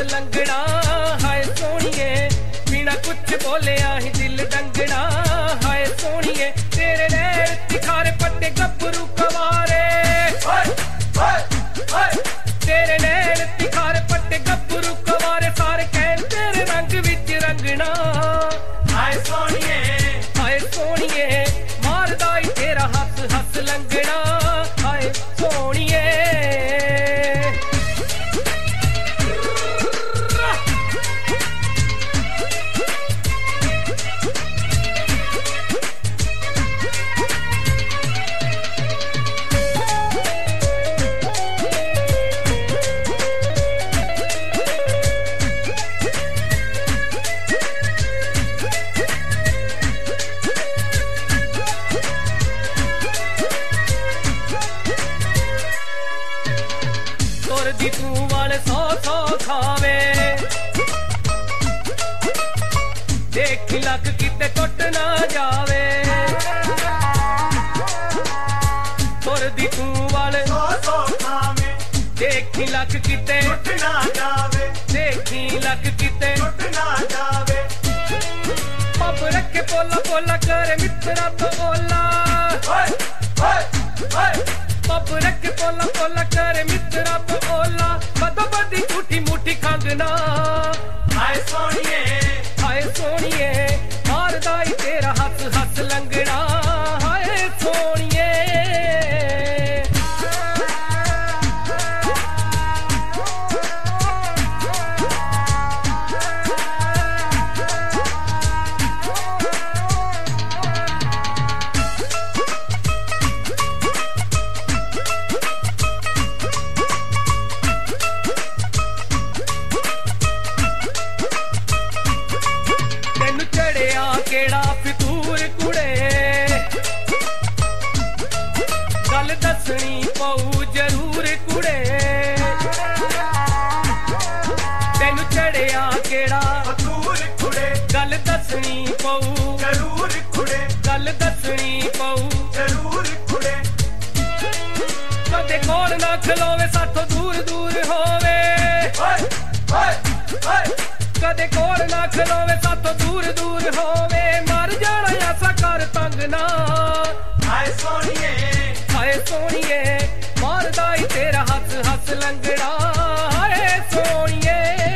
लंगड़ा हाय सोनिए बिना कुछ बोलिया ही दिल डंगना हाय सोनिए तेरे नैन तिखारे पट्टे गब्बरू कवारे तेरे नैन तिखारे पट्टे गब्बरू कवारे सारे कहन तेरे रंग विच रंगना हाय सोनिए मारदा ही तेरा हस हस लंगड़ा हाय सोनिए तुरदी तू वाले सौ खावे देख लक किते टुट ना जावे तुरदी तू वाले सौ खावे देख लक किते टुट ना जावे देखी लक किते टुट ना जावे पब रखे पोला पोला करे मित्रा तो ओला पब रखे पोला पोला करे मित्रा तो ओला बदो बदी झूठी मुठी खांगना हाय सोनिए मारदा ही तेरा हस हस लंगड़ा हाय सोनिए केड़ा फितूर कुड़े गल दसनी पऊ जरूर कुड़े तेनू चढ़िया केड़ा फितूर कुड़े गल दसनी पऊ जरूर कुड़े गल दसनी पऊ जरूर कुड़े कदे कोल ना खलोवे साथों दूर दूर होवे कदे कोल ना खलोवे साथों दूर दूर होवे मर जाना ऐसा कर तंगना हाय सोनिए मारदा ही तेरा हस हस लंगड़ा हाय सोनिए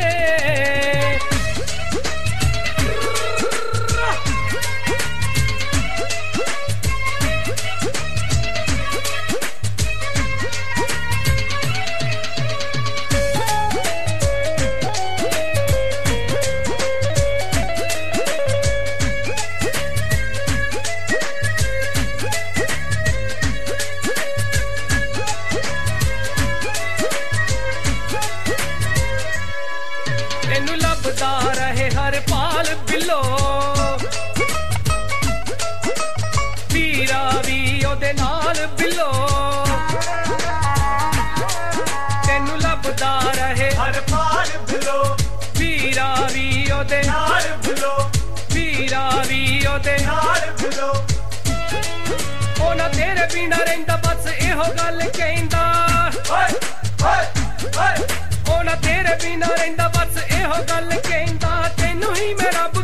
तेनू लभदा रहे हर पाल बिलो पीरा भी ओदे नाल बिलो तेनू लभदा रहे हर पाल बिलो पीरा भी ओदे नाल बिलो पीरा भी ओदे नाल बिलो ओ ना तेरे बिना रहिंदा बस इहो गल कहंदा ओ ना तेरे बिना रहिंदा बस इहो गल कहंदा तैनू ही मेरा